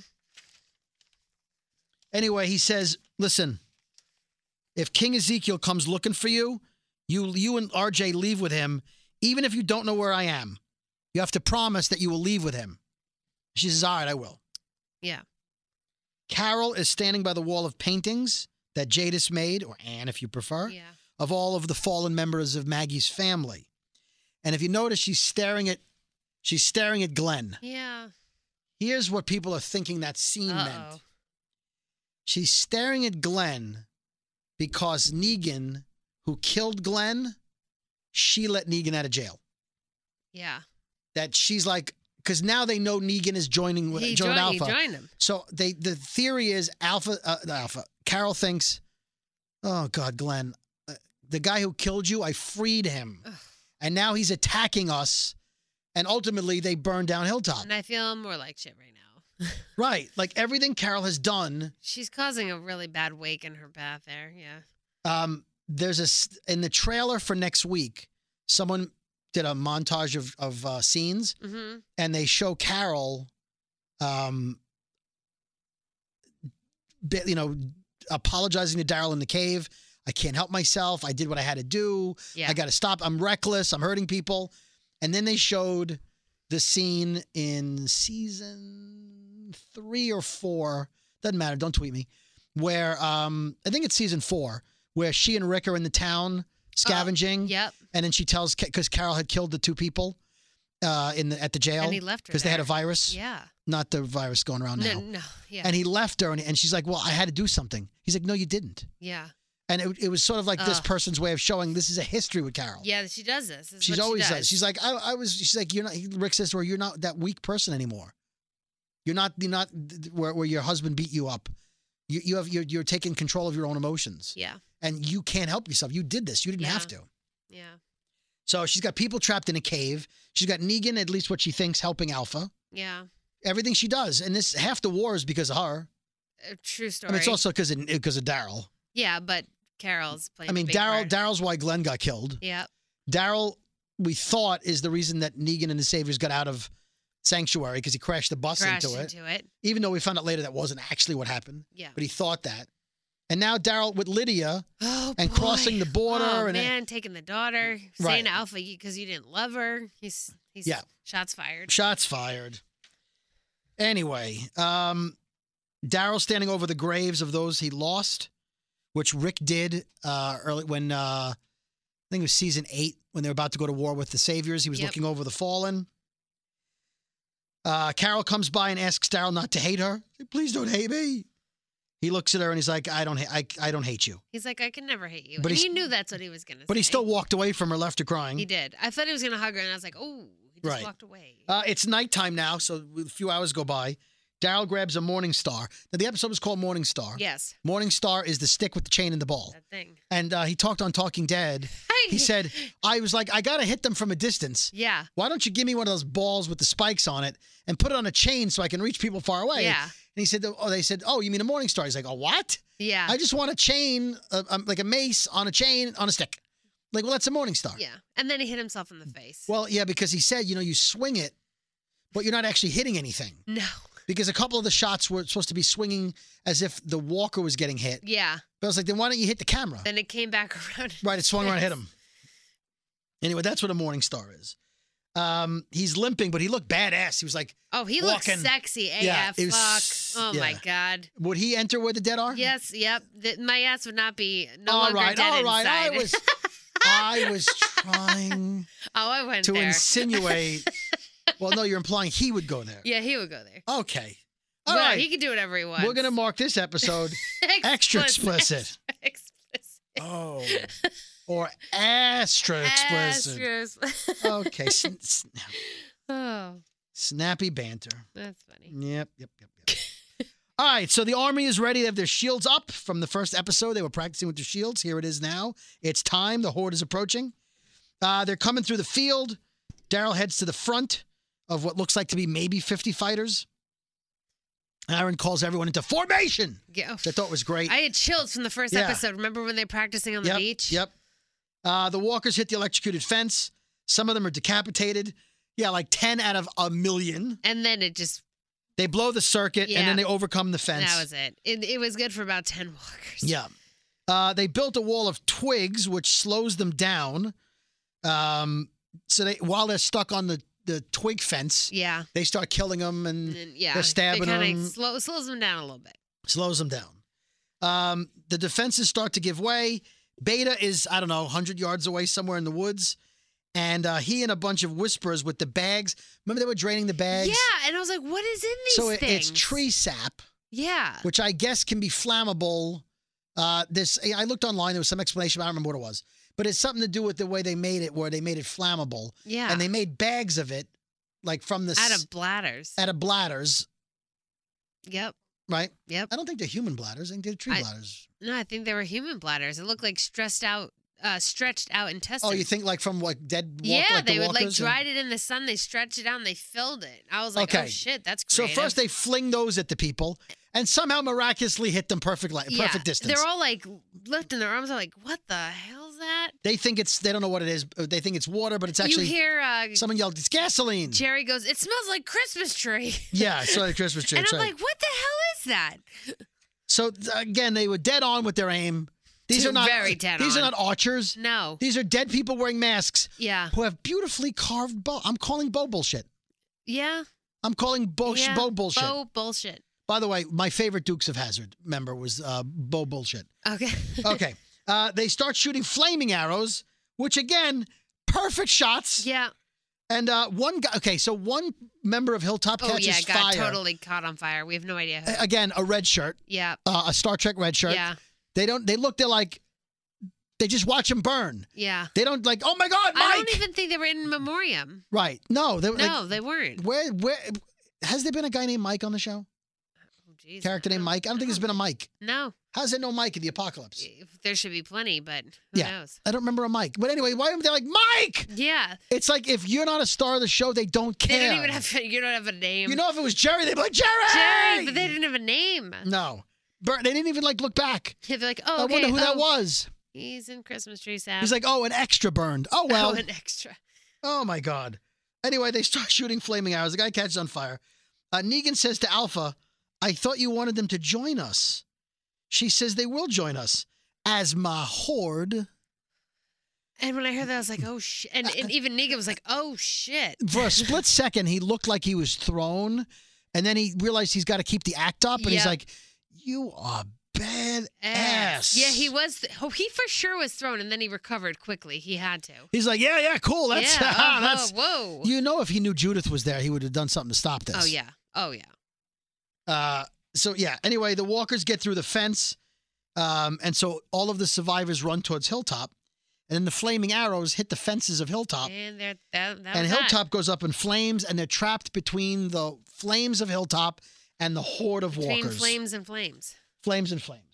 Anyway, he says, listen, if King Ezekiel comes looking for you, you and RJ leave with him, even if you don't know where I am. You have to promise that you will leave with him. She says, all right, I will. Yeah. Carol is standing by the wall of paintings that Jadis made, or Anne if you prefer, of all of the fallen members of Maggie's family. And if you notice, she's staring at Glenn. Yeah. Here's what people are thinking that scene meant. She's staring at Glenn because Negan, who killed Glenn, she let Negan out of jail. Yeah. That she's like, because now they know Negan is joining Alpha. He joined him. So the theory is Carol thinks, oh God, Glenn, the guy who killed you, I freed him. Ugh. And now he's attacking us. And ultimately they burn down Hilltop. And I feel more like shit right now. Right. Like everything Carol has done. She's causing a really bad wake in her path there. Yeah. There's in the trailer for next week, someone did a montage of scenes, and they show Carol, apologizing to Daryl in the cave. I can't help myself. I did what I had to do. Yeah. I got to stop. I'm reckless. I'm hurting people. And then they showed the scene in season 3 or 4. Doesn't matter. Don't tweet me. Where I think it's season 4, where she and Rick are in the town scavenging. Yep. And then she tells, because Carol had killed the 2 people at the jail. And he left her because they had a virus. Yeah. Not the virus going around now. No. Yeah. And he left her, and she's like, well, I had to do something. He's like, no, you didn't. Yeah. And it was sort of like this person's way of showing this is a history with Carol. Yeah, she does this. She's always does. She's like, she's like, you're not, Rick says to her, you're not that weak person anymore. You're not where your husband beat you up. You're taking control of your own emotions. Yeah. And you can't help yourself. You did this. You didn't have to. Yeah. So she's got people trapped in a cave. She's got Negan, at least what she thinks, helping Alpha. Yeah. Everything she does. And this half the war is because of her. True story. I mean, it's also because of Daryl. Yeah, but Carol's playing. I mean, Daryl's why Glenn got killed. Yeah. Daryl, we thought, is the reason that Negan and the Saviors got out of Sanctuary because he crashed the bus into it. Even though we found out later that wasn't actually what happened. Yeah. But he thought that. And now Daryl with Lydia and crossing the border. Oh, and man, taking the daughter, saying to Alpha because you didn't love her. He's shots fired. Shots fired. Anyway, Daryl standing over the graves of those he lost, which Rick did early when I think it was season 8 when they were about to go to war with the Saviors. He was looking over the fallen. Carol comes by and asks Daryl not to hate her. Please don't hate me. He looks at her and he's like, I don't hate you. He's like, I can never hate you. But and he knew that's what he was going to say. But he still walked away from her, left her crying. He did. I thought he was going to hug her, and I was like, oh, he just walked away. It's nighttime now, so a few hours go by. Daryl grabs a Morning Star. Now, the episode was called Morning Star. Yes. Morning Star is the stick with the chain and the ball. That thing. And he talked on Talking Dead. He said, I was like, I got to hit them from a distance. Yeah. Why don't you give me one of those balls with the spikes on it and put it on a chain so I can reach people far away? Yeah. And he said, they said, oh, you mean a Morning Star? He's like, oh, what? Yeah. I just want a chain, like a mace on a chain on a stick. Like, well, that's a Morning Star. Yeah. And then he hit himself in the face. Well, yeah, because he said, you swing it, but you're not actually hitting anything. No. Because a couple of the shots were supposed to be swinging as if the walker was getting hit. Yeah. But I was like, then why don't you hit the camera? Then it came back around. Right, it swung around and hit him. Anyway, that's what a Morning Star is. He's limping, but he looked badass. He was like, oh, he looks sexy AF. Yeah, fuck. Oh, my God. Would he enter where the dead are? Yes, yep. My ass would not be longer dead inside. I was trying I went to there. insinuate. Well, no, you're implying he would go there. Yeah, he would go there. Okay. All right. He can do whatever he wants. We're going to mark this episode extra explicit. Extra explicit. Oh. Or extra explicit. Okay. Oh, Snappy banter. that's funny. Yep. All right, so the Army is ready. They have their shields up from the first episode. They were practicing with their shields. Here it is now. It's time. The Horde is approaching. They're coming through the field. Daryl heads to the front of what looks like to be maybe 50 fighters. Aaron calls everyone into formation, Yeah. which I thought was great. I had chills from the first Yeah. episode. Remember when they're practicing on the beach? Yep. The walkers hit the electrocuted fence. Some of them are decapitated. Yeah, like 10 out of a million. And then it just, They blow the circuit, Yeah. and then they overcome the fence. that was it. It was good for about 10 walkers. Yeah. They built a wall of twigs, which slows them down. So while they're stuck on the twig fence, Yeah. they start killing them, And and then, yeah. they're stabbing it kind them. of slows them down a little bit. Slows them down. The defenses start to give way. Beta is, 100 yards away somewhere in the woods. And he and a bunch of whisperers with the bags. Remember they were draining the bags? Yeah. And I was like, what is in these So things? it's tree sap, Yeah. which I guess can be flammable. I looked online. There was some explanation. I don't remember what it was. But it's something to do with the way they made it, where they made it flammable. Yeah. And they made bags of it, like from the... Out of bladders. Out of bladders, Yep. right? Yep. I don't think they're human bladders. I think they're tree bladders. No, I think they were human bladders. It looked like stretched out intestines. Oh, you think like from like dead walk, Yeah, like the they would like walkers? dried it in the sun. They stretched it out and they filled it. I was like, Okay. oh shit, that's So creative. first they fling those at the people and somehow miraculously hit them perfect distance. They're all like lifting their arms. I'm like, what the hell's that? They think they don't know what it is. They think it's water, but it's actually, you hear someone yelled, it's gasoline. Jerry goes, it smells like Christmas tree. Yeah, I saw the Christmas tree. And that's I'm right. like, what the hell is that? So again, they were dead on with their aim. These are not Very dead These on. are not archers. No. These are dead people wearing masks Yeah. who have beautifully carved bow. I'm calling bow bullshit. Yeah. I'm calling bow bullshit. Bow bullshit. By the way, my favorite Dukes of Hazzard member was bow bullshit. Okay. Okay. They start shooting flaming arrows, which again, perfect shots. Yeah. And one guy. Okay, so one member of Hilltop Oh catches yeah, got fire. totally caught on fire. We have no idea who. Again, a red shirt, Yeah. a Star Trek red shirt. Yeah. They don't. They look. They're like. They just watch him burn. Yeah. They don't like. Oh my God, Mike! I don't even think they were in memoriam. Right? No. No, they weren't. Where has there been a guy named Mike on the show? Oh, geez. Character named Mike? I don't think there's been a Mike. No. How's there no Mike in the apocalypse? There should be plenty, but who knows? I don't remember a Mike. But anyway, why are they like Mike? Yeah. It's like if you're not a star of the show, they don't care. They don't even have. You don't have a name. You know, if it was Jerry, they'd be like Jerry. Jerry, but they didn't have a name. No, they didn't even like look back. They'd be like, oh, I okay. wonder who that was. He's in Christmas tree sap. He's like, oh, an extra burned. Oh well. Oh, an extra. Oh my God. Anyway, they start shooting flaming arrows. The guy catches on fire. Negan says to Alpha, "I thought you wanted them to join us." She says they will join us as my horde. And when I heard that, I was like, oh shit. And even Negan was like, oh shit. For a split second, he looked like he was thrown. And then he realized he's got to keep the act up. And he's Yep. like, you are badass. Yeah, he was. He for sure was thrown, and then he recovered quickly. He had to. He's like, yeah, cool. That's, Yeah. that's. Whoa. You know, if he knew Judith was there, he would have done something to stop this. Oh yeah. Oh yeah. So yeah. Anyway, the walkers get through the fence, and so all of the survivors run towards Hilltop, and then the flaming arrows hit the fences of Hilltop, And that and was Hilltop goes up in flames, and they're trapped between the flames of Hilltop and the horde of Between walkers. flames and flames. Flames and flames.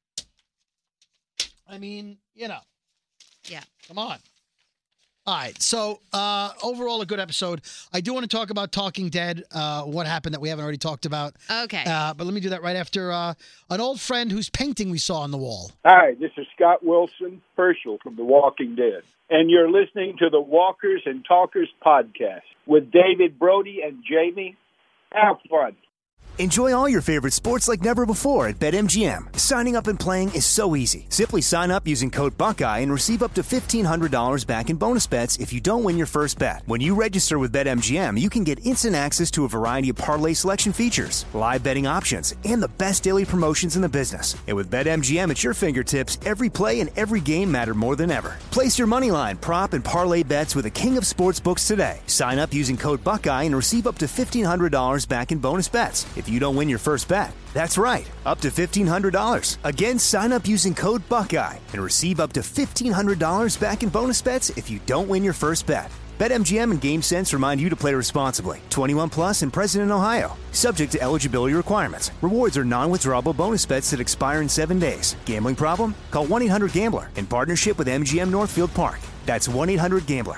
I mean, you know. Yeah. Come on. All right. So overall, a good episode. I do want to talk about Talking Dead, what happened that we haven't already talked about. Okay. But let me do that right after an old friend whose painting we saw on the wall. Hi, this is Scott Wilson Herschel from The Walking Dead, and you're listening to the Walkers and Talkers podcast with David Brody and Jamie. Have fun. Enjoy all your favorite sports like never before at BetMGM. Signing up and playing is so easy. Simply sign up using code Buckeye and receive up to $1,500 back in bonus bets if you don't win your first bet. When you register with BetMGM, you can get instant access to a variety of parlay selection features, live betting options, and the best daily promotions in the business. And with BetMGM at your fingertips, every play and every game matter more than ever. Place your moneyline, prop, and parlay bets with the king of sportsbooks today. Sign up using code Buckeye and receive up to $1,500 back in bonus bets. if you don't win your first bet. That's right, up to $1,500. Again, sign up using code Buckeye and receive up to $1,500 back in bonus bets if you don't win your first bet. BetMGM and GameSense remind you to play responsibly. 21 plus and present in Ohio. Subject to eligibility requirements. Rewards are non-withdrawable bonus bets that expire in 7 days. Gambling problem? Call 1-800-GAMBLER in partnership with MGM Northfield Park. That's 1-800-GAMBLER.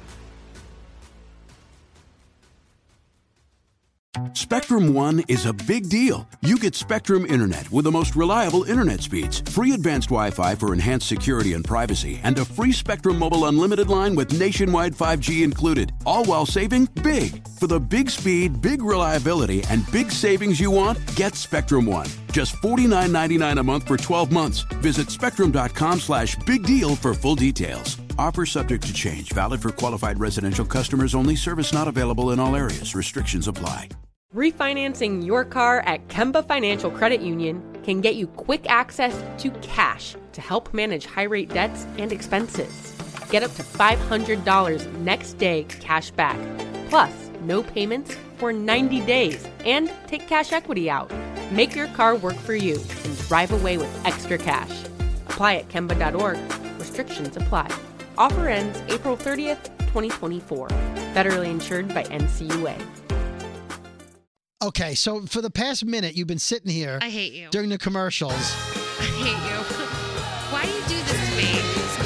Spectrum One is a big deal. You get Spectrum Internet with the most reliable internet speeds, free advanced Wi-Fi for enhanced security and privacy, and a free Spectrum Mobile unlimited line with nationwide 5G included, all while saving big. For the big speed, big reliability, and big savings you want, get Spectrum One. Just $49.99 a month for 12 months. Visit spectrum.com/big deal for full details. Offer subject to change. Valid for qualified residential customers only. Service not available in all areas. Restrictions apply. Refinancing your car at Kemba Financial Credit Union can get you quick access to cash to help manage high-rate debts and expenses. Get up to $500 next day cash back, plus no payments for 90 days, and take cash equity out. Make your car work for you and drive away with extra cash. Apply at Kemba.org. Restrictions apply. Offer ends April 30th, 2024. Federally insured by NCUA. Okay, so for the past minute, you've been sitting here. I hate you. During the commercials. I hate you. Why do you do this to me?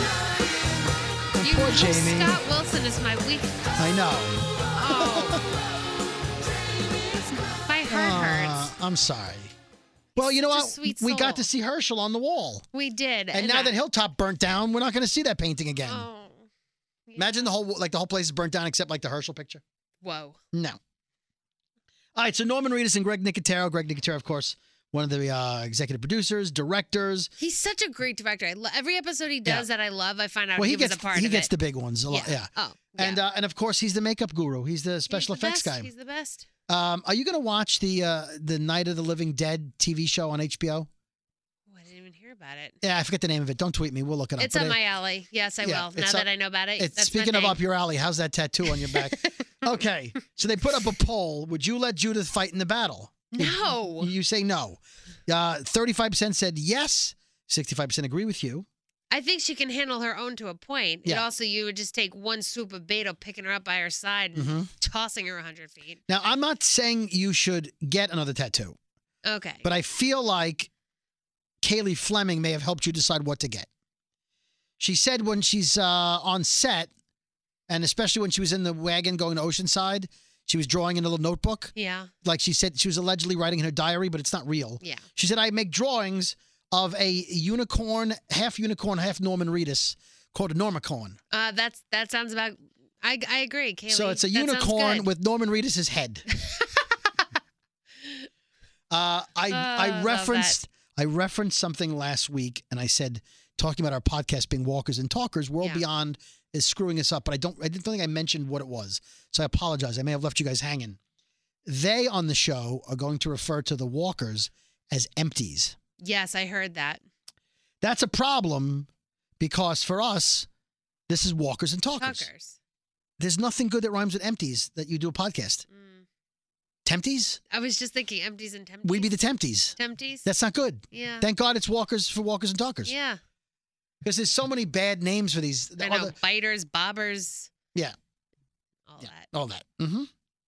Poor Jamie. Scott Wilson is my weakness. I know. Oh. My heart hurts. I'm sorry. Well, you know Such a what? sweet We soul. got to see Herschel on the wall. We did. And now that Hilltop burnt down, we're not going to see that painting again. Oh. Yeah. Imagine the whole place is burnt down except like the Herschel picture. Whoa. No. All right, so Norman Reedus and Greg Nicotero. Greg Nicotero, of course, one of the executive producers, directors. He's such a great director. Every episode he does that I love, I find out Well, he was a part of it. He gets the big ones a lot, yeah. Oh, And of course, he's the makeup guru. He's the special effects guy. He's the best. Are you going to watch the Night of the Living Dead TV show on HBO? Oh, I didn't even hear about it. Yeah, I forget the name of it. Don't tweet me. We'll look it up. It's up my alley. Yes, I will. Now that I know about it. That's Speaking my of thing. up your alley, how's that tattoo on your back? Okay, so they put up a poll. Would you let Judith fight in the battle? No. You say no. 35% said yes. 65% agree with you. I think she can handle her own to a point. Yeah. And also, you would just take one swoop of Beto picking her up by her side and tossing her 100 feet. Now, I'm not saying you should get another tattoo, Okay. but I feel like Kaylee Fleming may have helped you decide what to get. She said when she's on set, and especially when she was in the wagon going to Oceanside, she was drawing in a little notebook. Yeah. Like she said, she was allegedly writing in her diary, but it's not real. Yeah. She said, I make drawings of a unicorn, half Norman Reedus, called a Normicorn. That sounds about. I agree, Kaylee. So it's a That sounds unicorn good. with Norman Reedus' head. I referenced something last week, and I said, talking about our podcast being Walkers and Talkers, World Beyond is screwing us up, but I didn't think I mentioned what it was. So I apologize. I may have left you guys hanging. They on the show are going to refer to the Walkers as empties. Yes, I heard that. That's a problem because for us, this is Walkers and Talkers. There's nothing good that rhymes with empties that you do a podcast. Tempties? I was just thinking empties and tempties. We'd be the Tempties. Tempties? That's not good. Yeah. Thank God it's Walkers for Walkers and Talkers. Yeah. Because there's so many bad names for these. I know. Biters, bobbers. Yeah. All that. All that. Mm-hmm.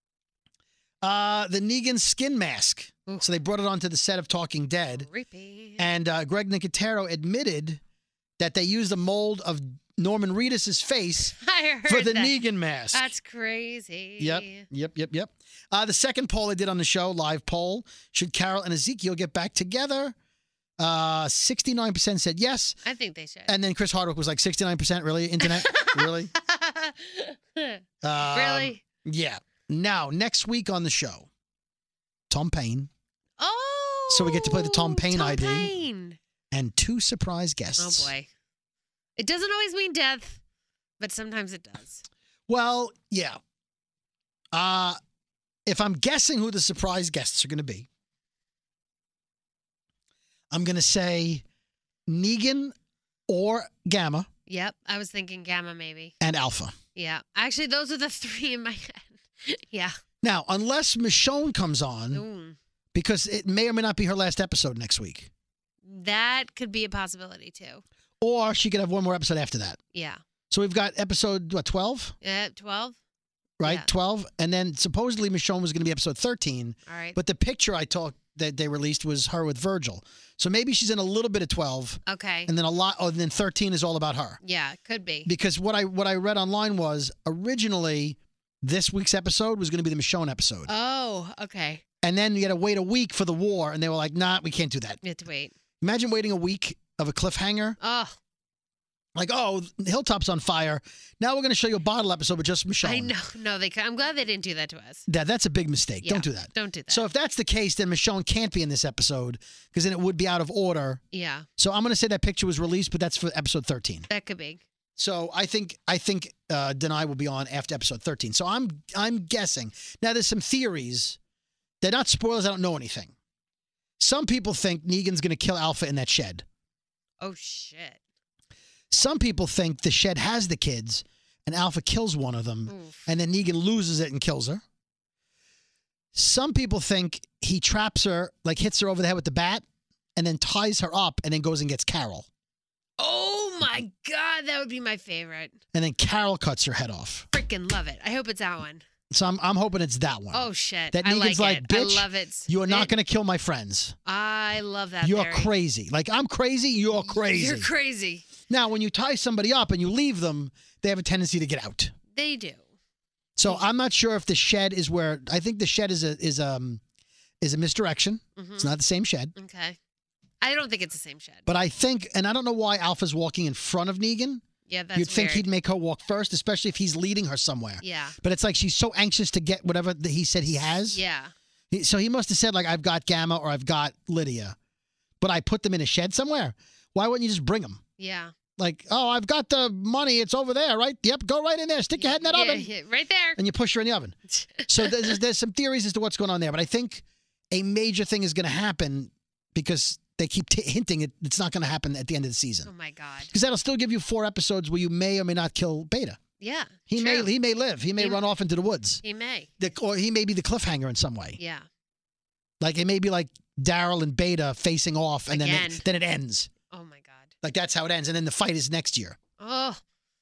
The Negan skin mask. Ooh. So they brought it onto the set of Talking Dead. Creepy. And Greg Nicotero admitted that they used a mold of Norman Reedus' face I heard for the that. Negan mask. That's crazy. Yep. The second poll I did on the show, live poll, should Carol and Ezekiel get back together? 69% said yes. I think they should. And then Chris Hardwick was like 69%. Really? Internet? Really? Really? Yeah. Now, next week on the show, Tom Payne. Oh. So we get to play the Tom Payne ID. Payne. And two surprise guests. Oh, boy. It doesn't always mean death, but sometimes it does. Well, yeah. If I'm guessing who the surprise guests are going to be, I'm going to say Negan or Gamma. Yep. I was thinking Gamma maybe. And Alpha. Yeah. Actually, those are the three in my head. Yeah. Now, unless Michonne comes on, Ooh. because it may or may not be her last episode next week. That could be a possibility, too. Or she could have one more episode after that. Yeah. So we've got episode, 12? Yeah, 12? Right, Yeah. 12. And then supposedly Michonne was going to be episode 13. All right. But the picture that they released was her with Virgil. So maybe she's in a little bit of 12. Okay. And then and then 13 is all about her. Yeah, it could be. Because what I read online was originally this week's episode was going to be the Michonne episode. Oh, okay. And then you got to wait a week for the war. And they were like, nah, we can't do that. You have to wait. Imagine waiting a week of a cliffhanger. Oh. Like, oh, Hilltop's on fire. Now we're going to show you a bottle episode with just Michonne. I know. No, I'm glad they didn't do that to us. That's a big mistake. Yeah, Don't do that. Don't do that. So if that's the case, then Michonne can't be in this episode because then it would be out of order. Yeah. So I'm going to say that picture was released, but that's for episode 13. That could be. So I think Denai will be on after episode 13. So I'm guessing. Now there's some theories. They're not spoilers. I don't know anything. Some people think Negan's going to kill Alpha in that shed. Oh, shit. Some people think the shed has the kids and Alpha kills one of them and then Negan loses it and kills her. Some people think he traps her, like hits her over the head with the bat and then ties her up and then goes and gets Carol. Oh, my God. That would be my favorite. And then Carol cuts her head off. Freaking love it. I hope it's that one. So I'm hoping it's that one. Oh, shit. That I Negan's like like, it. bitch, I love it. you are not going to kill my friends. I love that. You're theory. crazy. Like, I'm crazy, you're crazy. You're crazy. Now, when you tie somebody up and you leave them, they have a tendency to get out. They do. So I'm not sure if the shed is where. I think the shed is a misdirection. Mm-hmm. It's not the same shed. Okay. I don't think it's the same shed. But I think, and I don't know why Alpha's walking in front of Negan. Yeah, that's You'd think weird. he'd make her walk first, especially if he's leading her somewhere. Yeah. But it's like she's so anxious to get whatever that he said he has. Yeah. So he must have said, like, I've got Gamma or I've got Lydia, but I put them in a shed somewhere. Why wouldn't you just bring them? Yeah. Like, oh, I've got the money. It's over there, right? Yep, go right in there. Stick your head in that oven. Yeah, right there. And you push her in the oven. So there's some theories as to what's going on there. But I think a major thing is going to happen because they keep hinting it's not going to happen at the end of the season. Oh, my God. Because that'll still give you 4 episodes where you may or may not kill Beta. Yeah. He true. may live. He may run off into the woods. He may. Or he may be the cliffhanger in some way. Yeah. Like it may be like Daryl and Beta facing off and Again. then it ends. Oh, my God. Like that's how it ends. And then the fight is next year. Oh.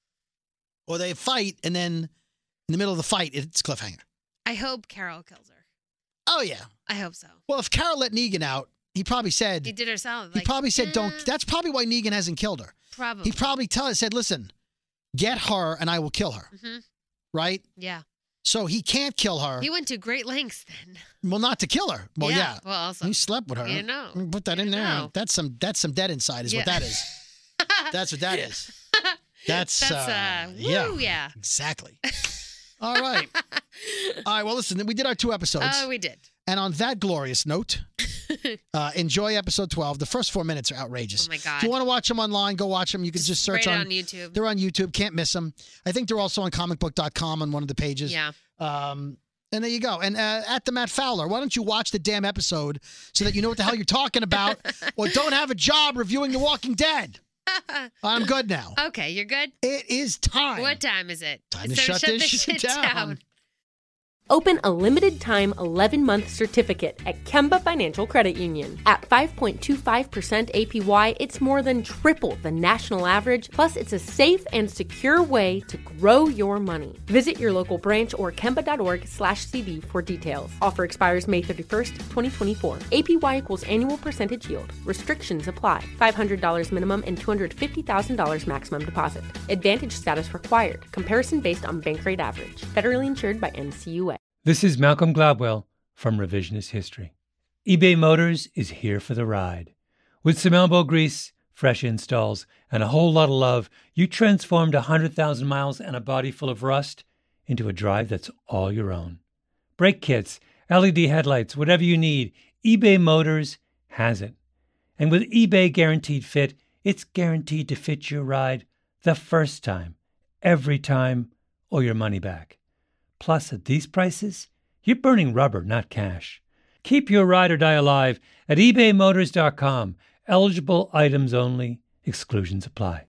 Or they fight and then in the middle of the fight, it's cliffhanger. I hope Carol kills her. Oh, yeah. I hope so. Well, if Carol let Negan out, he probably said... He did herself. He probably said, don't... That's probably why Negan hasn't killed her. Probably. He probably said, listen, get her and I will kill her. Mm-hmm. Right? Yeah. So he can't kill her. He went to great lengths then. Well, not to kill her. Well, yeah. Well, also. He slept with her. You know. Put that in there. know. That's some dead inside is what that is. That's what that is. That's yeah. Exactly. All right. All right. Well, listen, we did our 2 episodes. Oh, we did. And on that glorious note, enjoy episode 12. The first 4 minutes are outrageous. Oh, my God. If you want to watch them online, go watch them. You can just search right on YouTube. They're on YouTube. Can't miss them. I think they're also on comicbook.com on one of the pages. Yeah. And there you go. And at the Matt Fowler, why don't you watch the damn episode so that you know what the hell you're talking about or don't have a job reviewing The Walking Dead? I'm good now. Okay, you're good? It is time. What time is it? Time to shut this shit down. Open a limited-time 11-month certificate at Kemba Financial Credit Union. At 5.25% APY, it's more than triple the national average, plus it's a safe and secure way to grow your money. Visit your local branch or kemba.org/CD for details. Offer expires May 31st, 2024. APY equals annual percentage yield. Restrictions apply. $500 minimum and $250,000 maximum deposit. Advantage status required. Comparison based on bank rate average. Federally insured by NCUA. This is Malcolm Gladwell from Revisionist History. eBay Motors is here for the ride. With some elbow grease, fresh installs, and a whole lot of love, you transformed 100,000 miles and a body full of rust into a drive that's all your own. Brake kits, LED headlights, whatever you need, eBay Motors has it. And with eBay Guaranteed Fit, it's guaranteed to fit your ride the first time, every time, or your money back. Plus, at these prices, you're burning rubber, not cash. Keep your ride or die alive at ebaymotors.com. Eligible items only. Exclusions apply.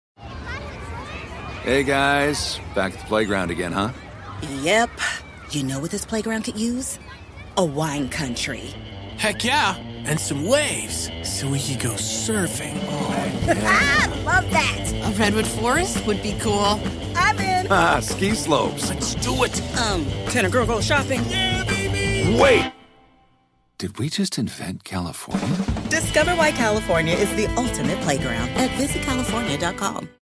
Hey, guys. Back at the playground again, huh? Yep. You know what this playground could use? A wine country. Heck yeah, and some waves so we could go surfing. Oh, yeah. Love that. A redwood forest would be cool. I'm in. Ski slopes. Let's do it. Can a girl go shopping? Yeah, baby. Wait. Did we just invent California? Discover why California is the ultimate playground at visitcalifornia.com.